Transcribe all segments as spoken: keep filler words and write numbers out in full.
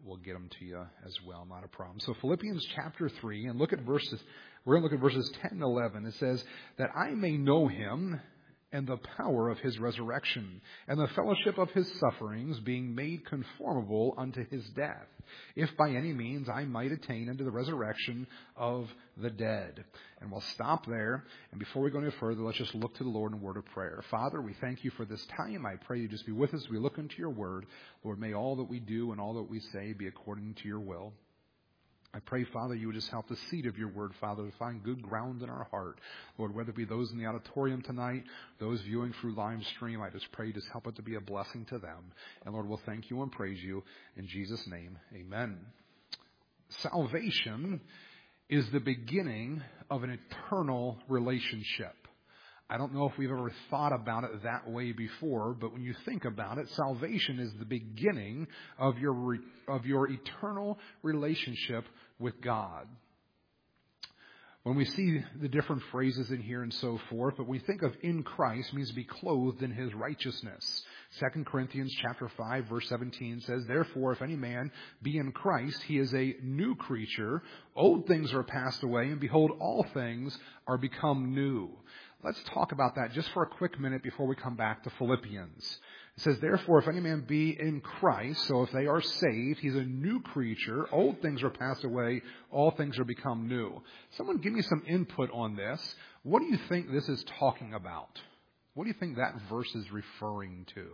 we'll get them to you as well. Not a problem. So Philippians chapter three, and look at verses, we're going to look at verses ten and eleven. It says, that I may know him and the power of his resurrection, and the fellowship of his sufferings, being made conformable unto his death, if by any means I might attain unto the resurrection of the dead. And we'll stop there. And before we go any further, let's just look to the Lord in a word of prayer. Father, we thank you for this time. I pray you just be with us as we look into your word. Lord, may all that we do and all that we say be according to your will. I pray, Father, you would just help the seed of your word, Father, to find good ground in our heart. Lord, whether it be those in the auditorium tonight, those viewing through live stream, I just pray you just help it to be a blessing to them. And Lord, we'll thank you and praise you in Jesus' name. Amen. Salvation is the beginning of an eternal relationship. I don't know if we've ever thought about it that way before, but when you think about it, salvation is the beginning of your re- of your eternal relationship with God. When we see the different phrases in here and so forth, but we think of in Christ means to be clothed in his righteousness. Second Corinthians chapter five, verse seventeen says, therefore, if any man be in Christ, he is a new creature. Old things are passed away, and behold, all things are become new. Let's talk about that just for a quick minute before we come back to Philippians. It says, therefore, if any man be in Christ, so if they are saved, he's a new creature. Old things are passed away. All things are become new. Someone give me some input on this. What do you think this is talking about? What do you think that verse is referring to?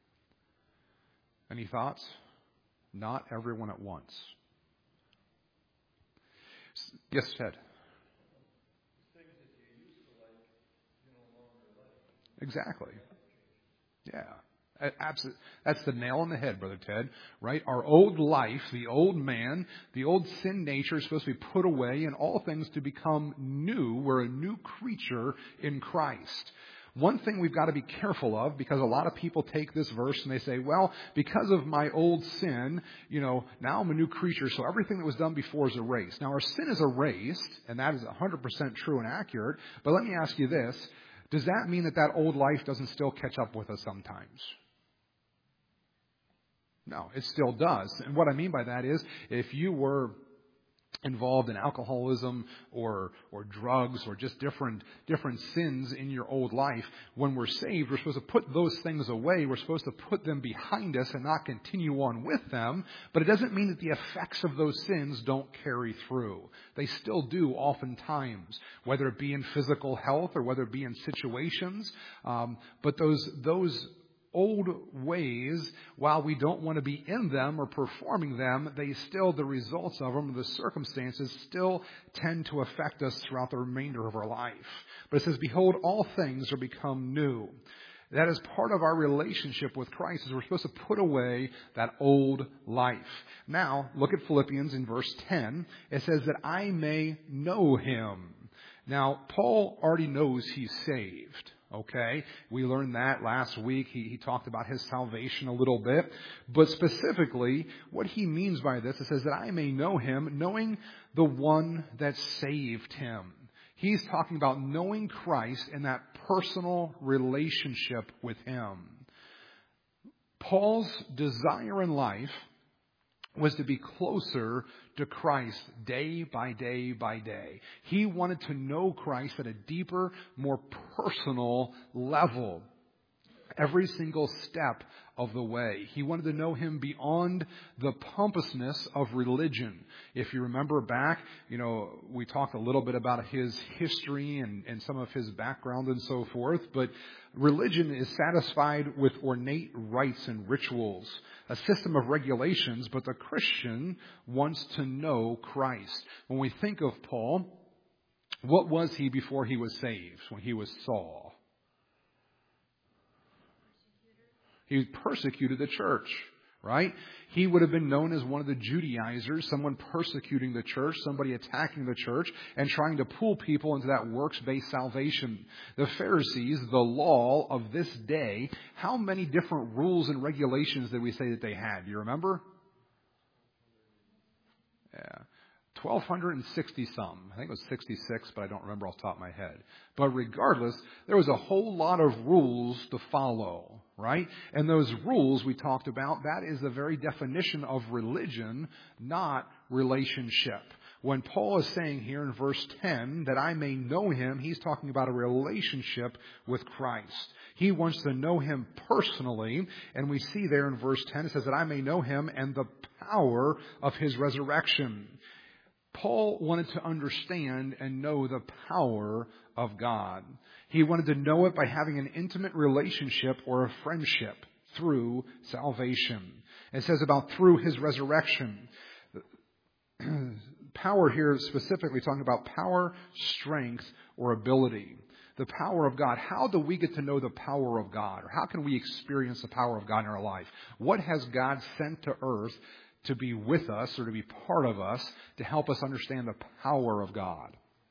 Any thoughts? Not everyone at once. Yes, Ted. Exactly. Yeah. Absolutely. That's the nail on the head, Brother Ted, right? Our old life, the old man, the old sin nature is supposed to be put away and all things to become new. We're a new creature in Christ. One thing we've got to be careful of, because a lot of people take this verse and they say, well, because of my old sin, you know, now I'm a new creature, so everything that was done before is erased. Now, our sin is erased, and that is one hundred percent true and accurate, but let me ask you this. Does that mean that that old life doesn't still catch up with us sometimes? No, it still does. And what I mean by that is, if you were involved in alcoholism or or drugs or just different different sins in your old life, when we're saved, we're supposed to put those things away. We're supposed to put them behind us and not continue on with them. But it doesn't mean that the effects of those sins don't carry through. They still do oftentimes, whether it be in physical health or whether it be in situations. Um, but those those old ways, while we don't want to be in them or performing them, they still, the results of them, the circumstances still tend to affect us throughout the remainder of our life. But it says, behold, all things are become new. That is part of our relationship with Christ, is we're supposed to put away that old life. Now, look at Philippians in verse ten. It says that I may know him. Now, Paul already knows he's saved. Okay, we learned that last week. He, he talked about his salvation a little bit. But specifically, what he means by this, it says that I may know him, knowing the one that saved him. He's talking about knowing Christ and that personal relationship with him. Paul's desire in life was to be closer to Christ day by day by day. He wanted to know Christ at a deeper, more personal level. Every single step of the way. He wanted to know him beyond the pompousness of religion. If you remember back, you know, we talked a little bit about his history and, and some of his background and so forth, but religion is satisfied with ornate rites and rituals, a system of regulations, but the Christian wants to know Christ. When we think of Paul, what was he before he was saved, when he was Saul? He persecuted the church, right? He would have been known as one of the Judaizers, someone persecuting the church, somebody attacking the church and trying to pull people into that works-based salvation. The Pharisees, the law of this day, how many different rules and regulations did we say that they had? Do you remember? Yeah. twelve sixty some. I think it was sixty-six, but I don't remember off the top of my head. But regardless, there was a whole lot of rules to follow. right? And those rules we talked about, that is the very definition of religion, not relationship. When Paul is saying here in verse ten that I may know him, he's talking about a relationship with Christ. He wants to know him personally, and we see there in verse ten, it says that I may know him and the power of his resurrection. Paul wanted to understand and know the power of God. He wanted to know it by having an intimate relationship or a friendship through salvation. It says about through his resurrection. Power here is specifically talking about power, strength, or ability. The power of God. How do we get to know the power of God? Or how can we experience the power of God in our life? What has God sent to earth to be with us or to be part of us to help us understand the power of God?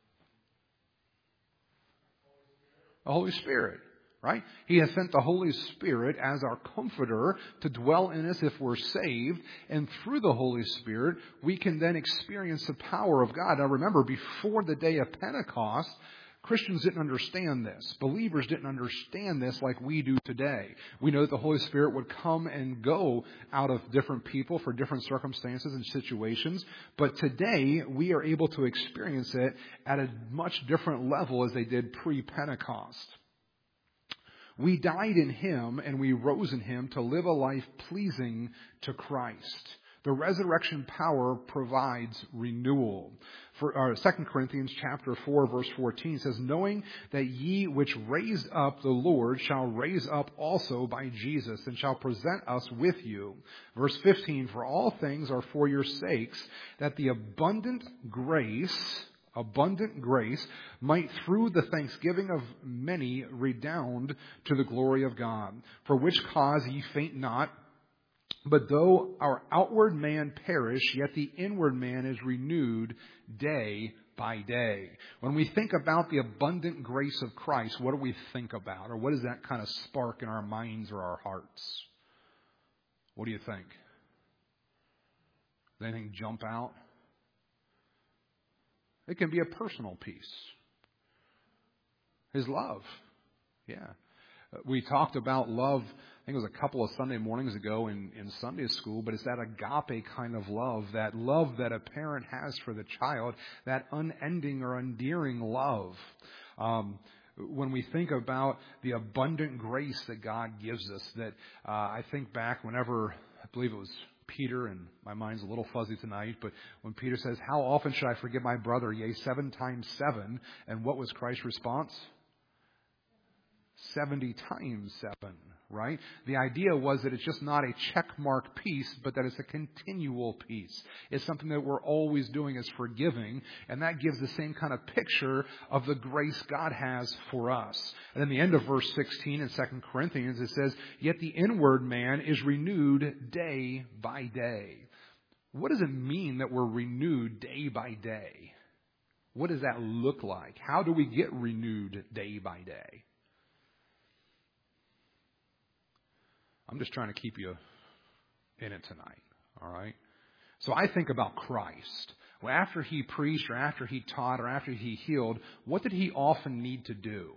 The Holy Spirit, right? He has sent the Holy Spirit as our comforter to dwell in us if we're saved. And through the Holy Spirit, we can then experience the power of God. Now remember, before the day of Pentecost, Christians didn't understand this. Believers didn't understand this like we do today. We know that the Holy Spirit would come and go out of different people for different circumstances and situations. But today, we are able to experience it at a much different level as they did pre-Pentecost. We died in Him and we rose in Him to live a life pleasing to Christ. The resurrection power provides renewal. For uh, Second Corinthians chapter four, verse fourteen says, knowing that ye which raised up the Lord shall raise up also by Jesus, and shall present us with you. Verse fifteen, for all things are for your sakes, that the abundant grace, abundant grace, might through the thanksgiving of many redound to the glory of God. For which cause ye faint not, but though our outward man perish, yet the inward man is renewed day by day. When we think about the abundant grace of Christ, what do we think about? Or what does that kind of spark in our minds or our hearts? What do you think? Does anything jump out? It can be a personal piece. His love. Yeah. We talked about love, I think it was a couple of Sunday mornings ago in, in Sunday school, but it's that agape kind of love, that love that a parent has for the child, that unending or endearing love. Um, when we think about the abundant grace that God gives us, that uh, I think back whenever, I believe it was Peter, and my mind's a little fuzzy tonight, but when Peter says, how often should I forgive my brother? Yea, seven times seven. And what was Christ's response? seventy times seven, right? The idea was that it's just not a check mark piece, but that it's a continual piece. It's something that we're always doing as forgiving, and that gives the same kind of picture of the grace God has for us. And in the end of verse sixteen in Second Corinthians, it says, yet the inward man is renewed day by day. What does it mean that we're renewed day by day? What does that look like? How do we get renewed day by day? I'm just trying to keep you in it tonight, all right? So I think about Christ. Well, after He preached or after He taught or after He healed, what did He often need to do?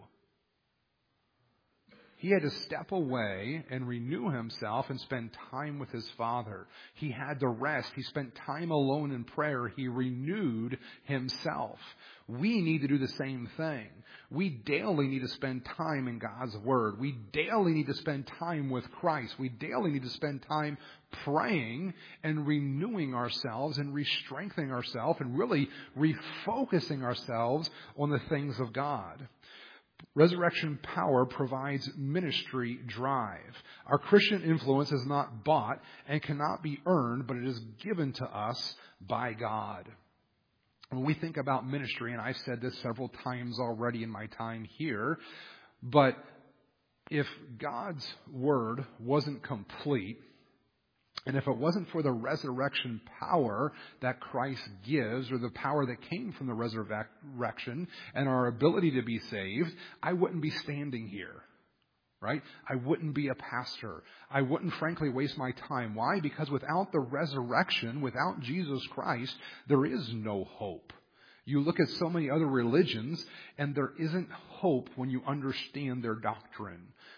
He had to step away and renew Himself and spend time with His Father. He had to rest. He spent time alone in prayer. He renewed Himself. We need to do the same thing. We daily need to spend time in God's Word. We daily need to spend time with Christ. We daily need to spend time praying and renewing ourselves and re-strengthening ourselves and really refocusing ourselves on the things of God. Resurrection power provides ministry drive. Our Christian influence is not bought and cannot be earned, but it is given to us by God. When we think about ministry, and I've said this several times already in my time here, but if God's word wasn't complete, and if it wasn't for the resurrection power that Christ gives, or the power that came from the resurrection and our ability to be saved, I wouldn't be standing here, right? I wouldn't be a pastor. I wouldn't, frankly, waste my time. Why? Because without the resurrection, without Jesus Christ, there is no hope. You look at so many other religions, and there isn't hope when you understand their doctrine.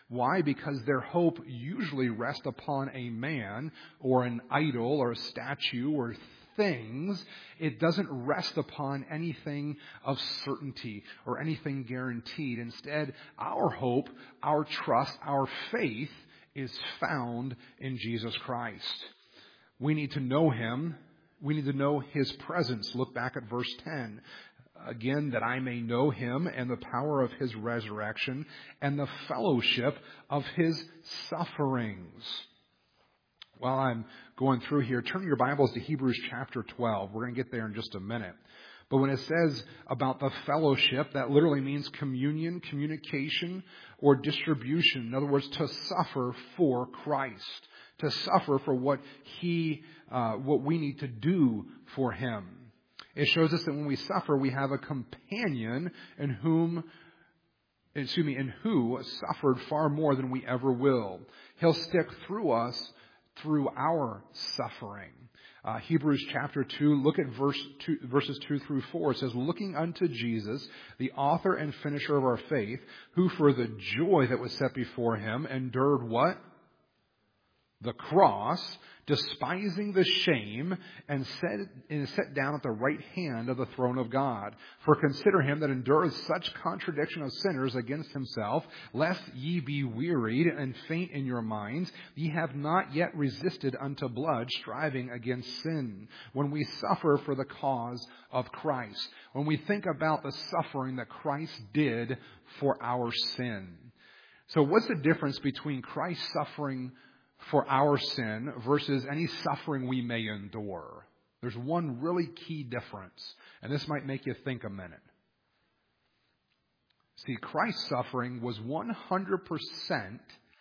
Why? Because their hope usually rests upon a man or an idol or a statue or things. It doesn't rest upon anything of certainty or anything guaranteed. Instead, our hope, our trust, our faith is found in Jesus Christ. We need to know Him. We need to know His presence. Look back at verse ten. Again, that I may know Him and the power of His resurrection and the fellowship of His sufferings. While I'm going through here, turn your Bibles to Hebrews chapter twelve. We're going to get there in just a minute. But when it says about the fellowship, that literally means communion, communication, or distribution. In other words, to suffer for Christ. To suffer for what He, uh, what we need to do for Him. It shows us that when we suffer, we have a companion in whom, excuse me, in who suffered far more than we ever will. He'll stick through us through our suffering. Uh, Hebrews chapter two, look at verse two, verses two through four. It says, looking unto Jesus, the author and finisher of our faith, who for the joy that was set before Him endured what? The cross, despising the shame, and set, and set down at the right hand of the throne of God. For consider Him that endureth such contradiction of sinners against Himself, lest ye be wearied and faint in your minds. Ye have not yet resisted unto blood, striving against sin. When we suffer for the cause of Christ, when we think about the suffering that Christ did for our sin. So what's the difference between Christ suffering for our sin versus any suffering we may endure? There's one really key difference, and this might make you think a minute. See, Christ's suffering was one hundred percent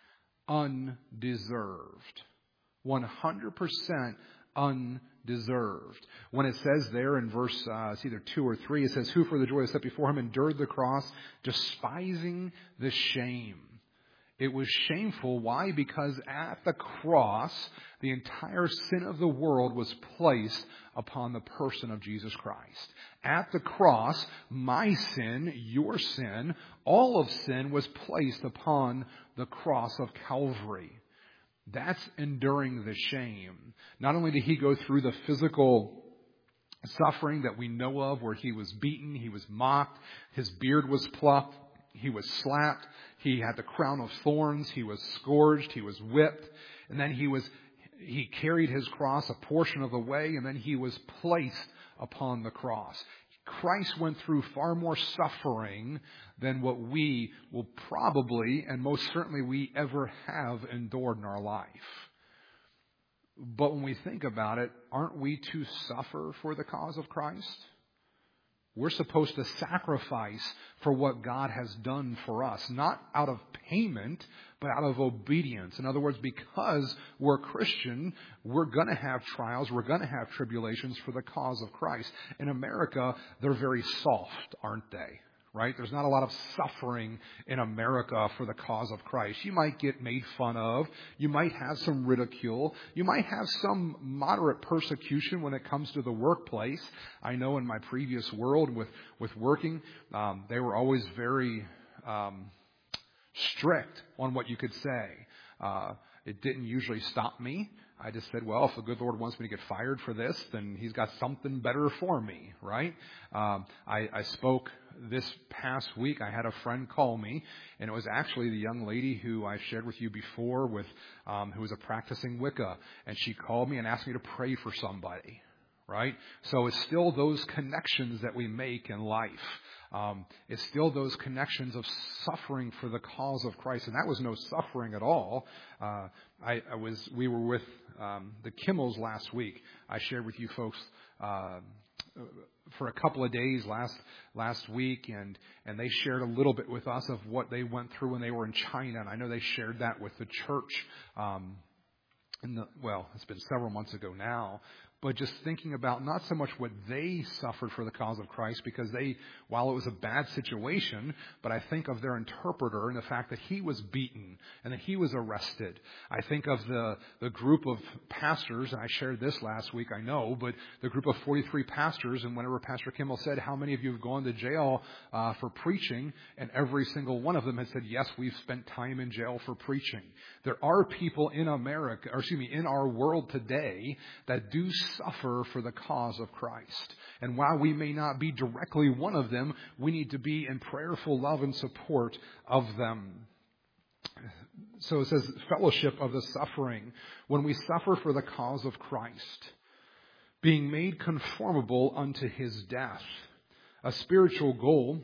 undeserved. one hundred percent undeserved. When it says there in verse uh, it's either two or three, it says, who for the joy that set before Him endured the cross, despising the shame. It was shameful. Why? Because at the cross, the entire sin of the world was placed upon the person of Jesus Christ. At the cross, my sin, your sin, all of sin was placed upon the cross of Calvary. That's enduring the shame. Not only did He go through the physical suffering that we know of, where He was beaten, He was mocked, His beard was plucked, He was slapped, He had the crown of thorns, He was scourged, He was whipped, and then He was He carried His cross a portion of the way, and then He was placed upon the cross. Christ went through far more suffering than what we will probably, and most certainly we ever have endured in our life. But when we think about it, aren't we to suffer for the cause of Christ? We're supposed to sacrifice for what God has done for us, not out of payment, but out of obedience. In other words, because we're Christian, we're going to have trials, we're going to have tribulations for the cause of Christ. In America, they're very soft, aren't they? Right? There's not a lot of suffering in America for the cause of Christ. You might get made fun of. You might have some ridicule. You might have some moderate persecution when it comes to the workplace. I know in my previous world with, with working, um, they were always very um, strict on what you could say. Uh, it didn't usually stop me. I just said, well, if the good Lord wants me to get fired for this, then He's got something better for me, right? Um, I, I spoke this past week. I had a friend call me, and it was actually the young lady who I shared with you before, with um, who was a practicing Wicca, and she called me and asked me to pray for somebody, right? So it's still those connections that we make in life. Um, it's still those connections of suffering for the cause of Christ, and that was no suffering at all. Uh, I, I was, we were with um, the Kimmels last week. I shared with you folks uh, for a couple of days last last week, and and they shared a little bit with us of what they went through when they were in China, and I know they shared that with the church. Um, In the, well, it's been several months ago now, but just thinking about not so much what they suffered for the cause of Christ, because they, while it was a bad situation, but I think of their interpreter and the fact that he was beaten and that he was arrested. I think of the, the group of pastors, and I shared this last week, I know, but the group of forty-three pastors, and whenever Pastor Kimball said, how many of you have gone to jail uh, for preaching, and every single one of them had said, yes, we've spent time in jail for preaching. There are people in America, or excuse me, in our world today that do suffer for the cause of Christ. And while we may not be directly one of them, we need to be in prayerful love and support of them. So it says fellowship of the suffering. When we suffer for the cause of Christ, being made conformable unto his death. A spiritual goal.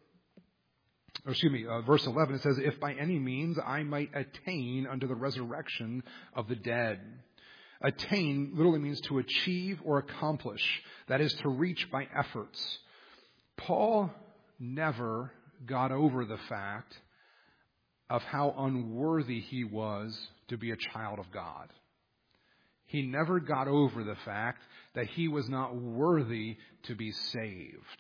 Or excuse me, uh, verse eleven, it says, if by any means I might attain unto the resurrection of the dead. Attain literally means to achieve or accomplish. That is to reach by efforts. Paul never got over the fact of how unworthy he was to be a child of God. He never got over the fact that he was not worthy to be saved.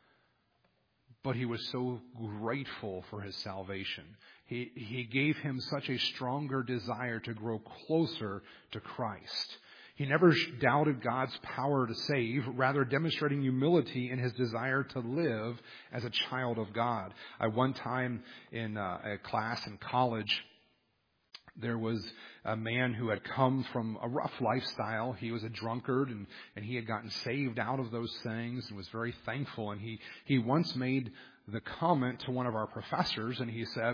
But he was so grateful for his salvation. He, he gave him such a stronger desire to grow closer to Christ. He never doubted God's power to save, rather demonstrating humility in his desire to live as a child of God. I one time in uh, a class in college, there was a man who had come from a rough lifestyle. He was a drunkard, and, and he had gotten saved out of those things and was very thankful. And he, he once made the comment to one of our professors, and he said,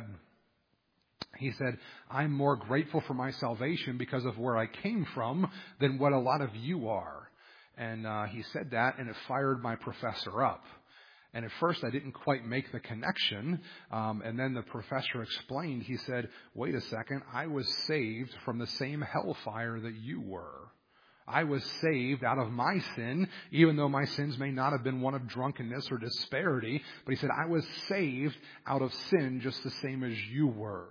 he said, I'm more grateful for my salvation because of where I came from than what a lot of you are. And uh, he said that, and it fired my professor up. And at first I didn't quite make the connection. Um, and then the professor explained, he said, wait a second, I was saved from the same hellfire that you were. I was saved out of my sin, even though my sins may not have been one of drunkenness or disparity. But he said, I was saved out of sin just the same as you were.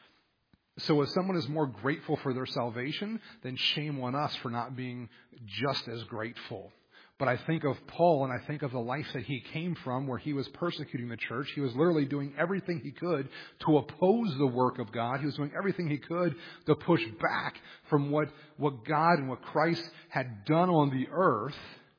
So if someone is more grateful for their salvation, then shame on us for not being just as grateful. But I think of Paul, and I think of the life that he came from, where he was persecuting the church. He was literally doing everything he could to oppose the work of God. He was doing everything he could to push back from what, what God and what Christ had done on the earth.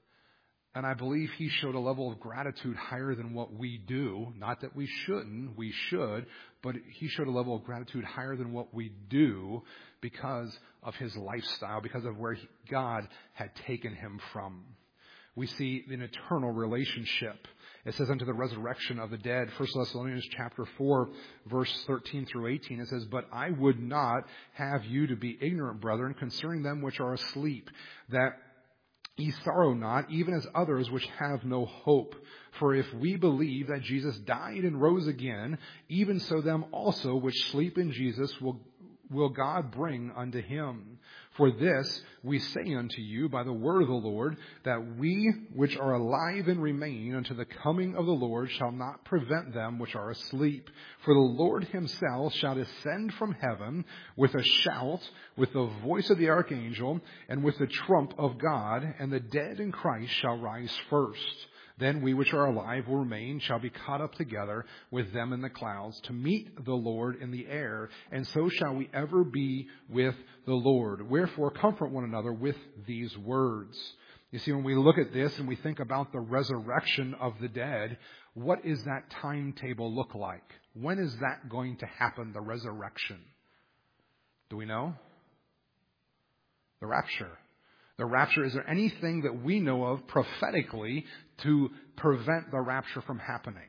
And I believe he showed a level of gratitude higher than what we do. Not that we shouldn't, we should, but he showed a level of gratitude higher than what we do because of his lifestyle, because of where he, God had taken him from. We see an eternal relationship. It says unto the resurrection of the dead. First Thessalonians chapter four, verse thirteen through eighteen. It says, but I would not have you to be ignorant, brethren, concerning them which are asleep, that ye sorrow not, even as others which have no hope. For if we believe that Jesus died and rose again, even so them also which sleep in Jesus will will God bring unto him. For this we say unto you by the word of the Lord, that we which are alive and remain unto the coming of the Lord shall not prevent them which are asleep. For the Lord himself shall descend from heaven with a shout, with the voice of the archangel, and with the trump of God, and the dead in Christ shall rise first. Then we which are alive will remain, shall be caught up together with them in the clouds to meet the Lord in the air, and so shall we ever be with the Lord. Wherefore comfort one another with these words. You see, when we look at this and we think about the resurrection of the dead, what is that timetable look like? When is that going to happen, the resurrection? Do we know? The rapture. The rapture, is there anything that we know of prophetically to prevent the rapture from happening?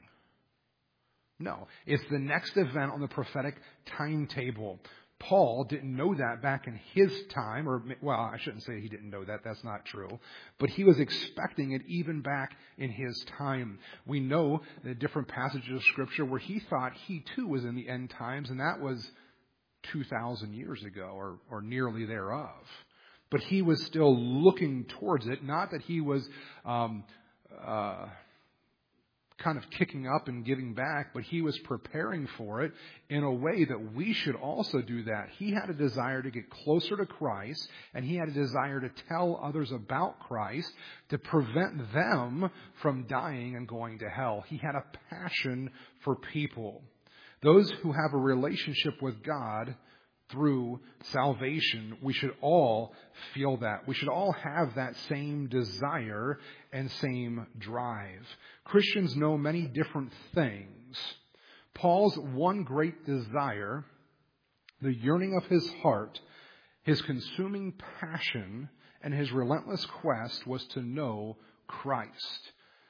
No. It's the next event on the prophetic timetable. Paul didn't know that back in his time, or, well, I shouldn't say he didn't know that. That's not true. But he was expecting it even back in his time. We know the different passages of Scripture where he thought he too was in the end times, and that was two thousand years ago, or, or nearly thereof. But he was still looking towards it. Not that he was um, uh, kind of kicking up and giving back, but he was preparing for it in a way that we should also do that. He had a desire to get closer to Christ, and he had a desire to tell others about Christ to prevent them from dying and going to hell. He had a passion for people. Those who have a relationship with God through salvation, we should all feel that. We should all have that same desire and same drive. Christians know many different things. Paul's one great desire, the yearning of his heart, his consuming passion, and his relentless quest was to know Christ.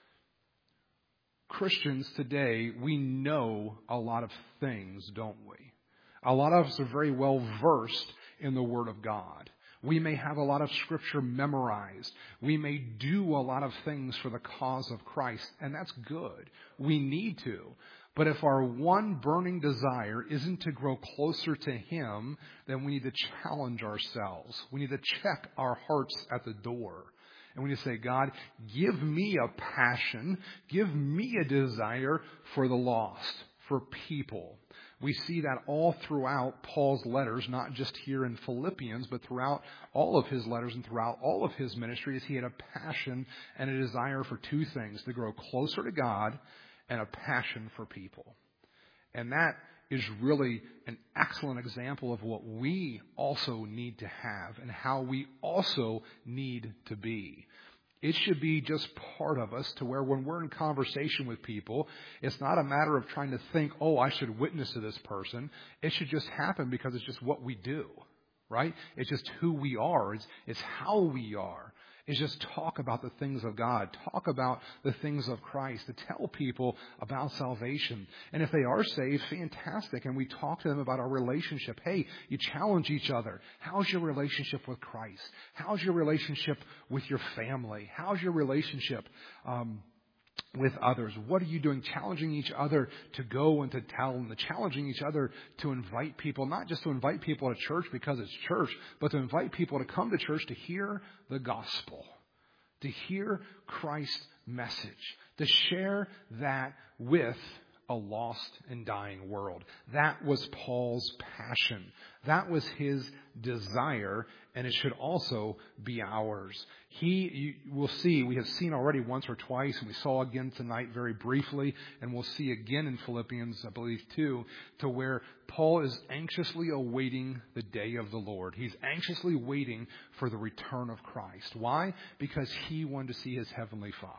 Christians today, we know a lot of things, don't we? A lot of us are very well versed in the Word of God. We may have a lot of Scripture memorized. We may do a lot of things for the cause of Christ, and that's good. We need to. But if our one burning desire isn't to grow closer to Him, then we need to challenge ourselves. We need to check our hearts at the door. And we need to say, God, give me a passion, give me a desire for the lost, for people. We see that all throughout Paul's letters, not just here in Philippians, but throughout all of his letters and throughout all of his ministries. He had a passion and a desire for two things, to grow closer to God and a passion for people. And that is really an excellent example of what we also need to have and how we also need to be. It should be just part of us to where when we're in conversation with people, it's not a matter of trying to think, oh, I should witness to this person. It should just happen because it's just what we do, right? It's just who we are. It's, it's how we are. It's just talk about the things of God. Talk about the things of Christ. To tell people about salvation. And if they are saved, fantastic. And we talk to them about our relationship. Hey, you challenge each other. How's your relationship with Christ? How's your relationship with your family? How's your relationship um, with others? What are you doing? Challenging each other to go and to tell, and to challenging each other to invite people, not just to invite people to church because it's church, but to invite people to come to church to hear the gospel, to hear Christ's message, to share that with a lost and dying world. That was Paul's passion. That was his desire, and it should also be ours. He, you will see, we have seen already once or twice, and we saw again tonight very briefly, and we'll see again in Philippians, I believe too, to where Paul is anxiously awaiting the day of the Lord. He's anxiously waiting for the return of Christ. Why? Because he wanted to see his heavenly Father.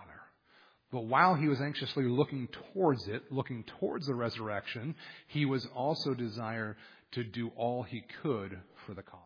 But while he was anxiously looking towards it, looking towards the resurrection, he was also desired to do all he could for the cause.